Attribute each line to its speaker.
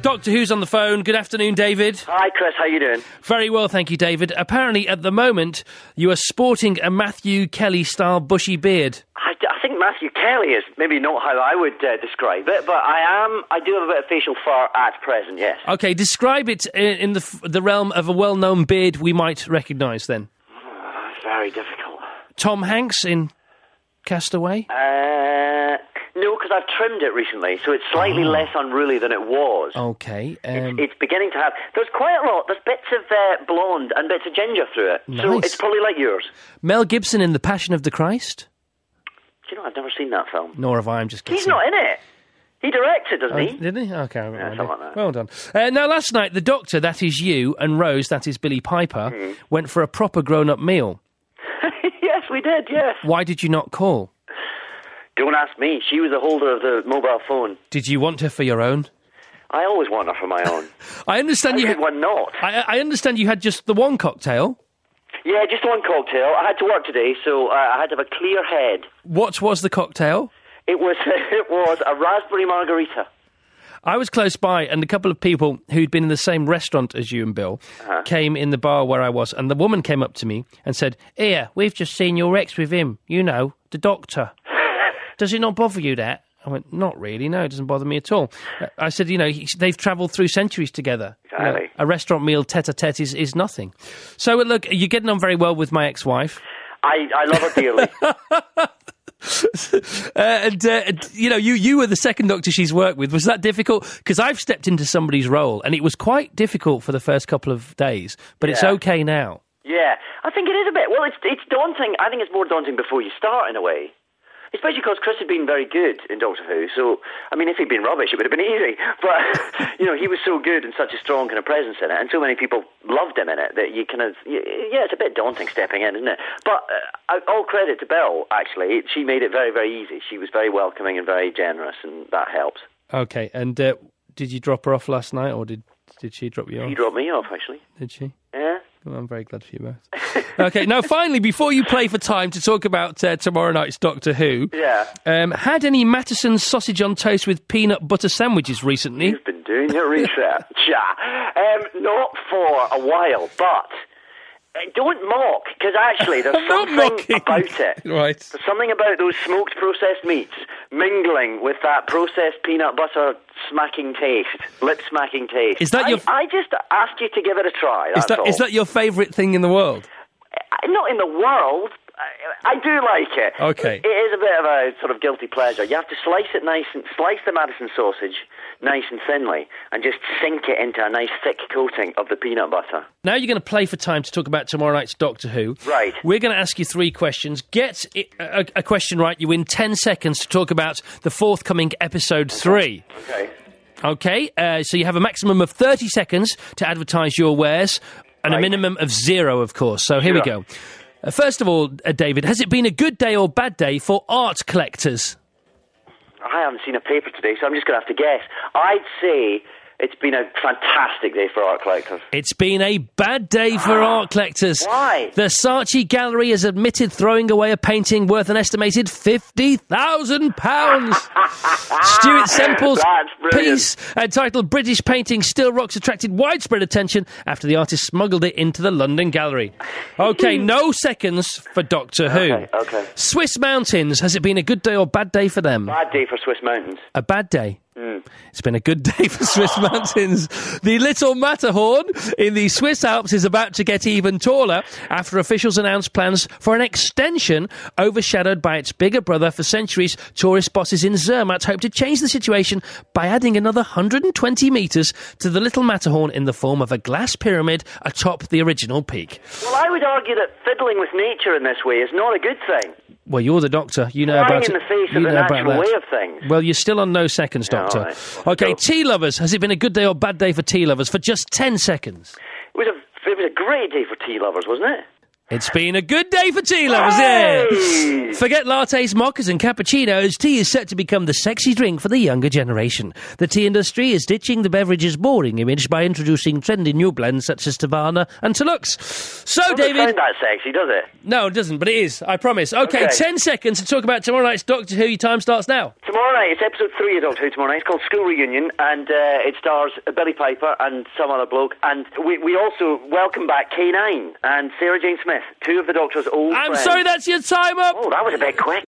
Speaker 1: Doctor Who's on the phone. Good afternoon, David.
Speaker 2: Hi, Chris. How you doing?
Speaker 1: Very well, thank you, David. Apparently, at the moment, you are sporting a Matthew Kelly-style bushy beard.
Speaker 2: I think Matthew Kelly is maybe not how I would describe it, but I do have a bit of facial fur at present, yes.
Speaker 1: OK, describe it in the realm of a well-known beard we might recognise, then.
Speaker 2: Very difficult.
Speaker 1: Tom Hanks in Castaway?
Speaker 2: No, because I've trimmed it recently, so it's slightly less unruly than it was.
Speaker 1: OK.
Speaker 2: It's beginning to have... There's quite a lot. There's bits of blonde and bits of ginger through it.
Speaker 1: Nice.
Speaker 2: So it's probably like yours.
Speaker 1: Mel Gibson in The Passion of the Christ?
Speaker 2: Do you know, I've never seen that film.
Speaker 1: Nor have I, I'm just guessing.
Speaker 2: He's not in it. He directed, doesn't he?
Speaker 1: Did he? OK,
Speaker 2: something like that.
Speaker 1: Well done. Now, last night, the Doctor, that is you, and Rose, that is Billie Piper, went for a proper grown-up meal.
Speaker 2: Yes, we did, yes.
Speaker 1: Why did you not call?
Speaker 2: Don't ask me. She was the holder of the mobile phone.
Speaker 1: Did you want her for your own?
Speaker 2: I always want her for my own.
Speaker 1: I understand
Speaker 2: How could one not?
Speaker 1: I understand you had just the one cocktail.
Speaker 2: Yeah, just one cocktail. I had to work today, so I had to have a clear head.
Speaker 1: What was the cocktail?
Speaker 2: It was a raspberry margarita.
Speaker 1: I was close by, and a couple of people who'd been in the same restaurant as you and Bill came in the bar where I was, and the woman came up to me and said, "Here, we've just seen your ex with him, you know, the Doctor. Does it not bother you, that?" I went, "Not really, no, it doesn't bother me at all." I said, you know, they've travelled through centuries together.
Speaker 2: Exactly.
Speaker 1: You know, a restaurant meal tete-a-tete is nothing. So, look, you're getting on very well with my ex-wife.
Speaker 2: I love her dearly.
Speaker 1: You know, you were the second Doctor she's worked with. Was that difficult? Because I've stepped into somebody's role, and it was quite difficult for the first couple of days, but it's okay now.
Speaker 2: Yeah, I think it is a bit. Well, it's daunting. I think it's more daunting before you start, in a way. Especially because Chris had been very good in Doctor Who, so, I mean, if he'd been rubbish, it would have been easy. But, you know, he was so good and such a strong kind of presence in it, and so many people loved him in it, that you kind of, yeah, it's a bit daunting stepping in, isn't it? But all credit to Belle, actually. She made it very, very easy. She was very welcoming and very generous, and that helps. OK, and did you drop her off last night, or did she drop you off? She dropped me off, actually.
Speaker 1: Did she?
Speaker 2: Yeah.
Speaker 1: Well, I'm very glad for you both. OK, now finally, before you play for time to talk about tomorrow night's Doctor Who, had any Mattison's sausage on toast with peanut butter sandwiches recently?
Speaker 2: You've been doing your research. Not for a while, but don't mock, because actually there's something about it.
Speaker 1: Right.
Speaker 2: There's something about those smoked processed meats mingling with that processed peanut butter smacking taste, lip smacking taste.
Speaker 1: Is that
Speaker 2: I just asked you to give it a try,
Speaker 1: Is that your favourite thing in the world?
Speaker 2: Not in the world. I do like it.
Speaker 1: Okay.
Speaker 2: It is a bit of a sort of guilty pleasure. You have to slice the Madison sausage nice and thinly, and just sink it into a nice thick coating of the peanut butter.
Speaker 1: Now you're going to play for time to talk about tomorrow night's Doctor Who.
Speaker 2: Right.
Speaker 1: We're going to ask you 3 questions. Get a question right, you win 10 seconds to talk about the forthcoming episode 3. Okay, so you have a maximum of 30 seconds to advertise your wares, and a minimum of 0, of course. So here we go. First of all, David, has it been a good day or bad day for art collectors?
Speaker 2: I haven't seen a paper today, so I'm just going to have to guess. I'd say it's been a fantastic day for art collectors.
Speaker 1: It's been a bad day for art collectors.
Speaker 2: Why?
Speaker 1: The Saatchi Gallery has admitted throwing away a painting worth an estimated £50,000. Stuart Semple's piece, entitled British Painting Still Rocks, attracted widespread attention after the artist smuggled it into the London Gallery. OK, no seconds for Doctor Who.
Speaker 2: Okay.
Speaker 1: Swiss Mountains, has it been a good day or bad day for them?
Speaker 2: Bad day for Swiss Mountains.
Speaker 1: A bad day? It's been a good day for Swiss Mountains. The Little Matterhorn in the Swiss Alps is about to get even taller after officials announced plans for an extension overshadowed by its bigger brother for centuries. Tourist bosses in Zermatt hope to change the situation by adding another 120 metres to the Little Matterhorn in the form of a glass pyramid atop the original peak.
Speaker 2: Well, I would argue that fiddling with nature in this way is not a good thing.
Speaker 1: Well, you're the Doctor. You know about it.
Speaker 2: In the face of the natural way of things.
Speaker 1: Well, you're still on no seconds, Doctor.
Speaker 2: Right.
Speaker 1: OK, tea lovers. Has it been a good day or bad day for tea lovers? For just 10 seconds.
Speaker 2: It was a great day for tea lovers, wasn't it?
Speaker 1: It's been a good day for tea lovers, yeah. Forget lattes, mochas and cappuccinos. Tea is set to become the sexy drink for the younger generation. The tea industry is ditching the beverage's boring image by introducing trendy new blends such as Tavana and Telux. So, David...
Speaker 2: Doesn't sound that sexy, does it?
Speaker 1: No, it doesn't, but it is, I promise. Okay, 10 seconds to talk about tomorrow night's Doctor Who. Your time starts now.
Speaker 2: Tomorrow night, it's episode 3 of Doctor Who tomorrow night. It's called School Reunion, and it stars Billy Piper and some other bloke. And we also welcome back K9 and Sarah Jane Smith, two of the Doctor's old friends.
Speaker 1: I'm sorry, that's your time up.
Speaker 2: Oh, that was a bit quick.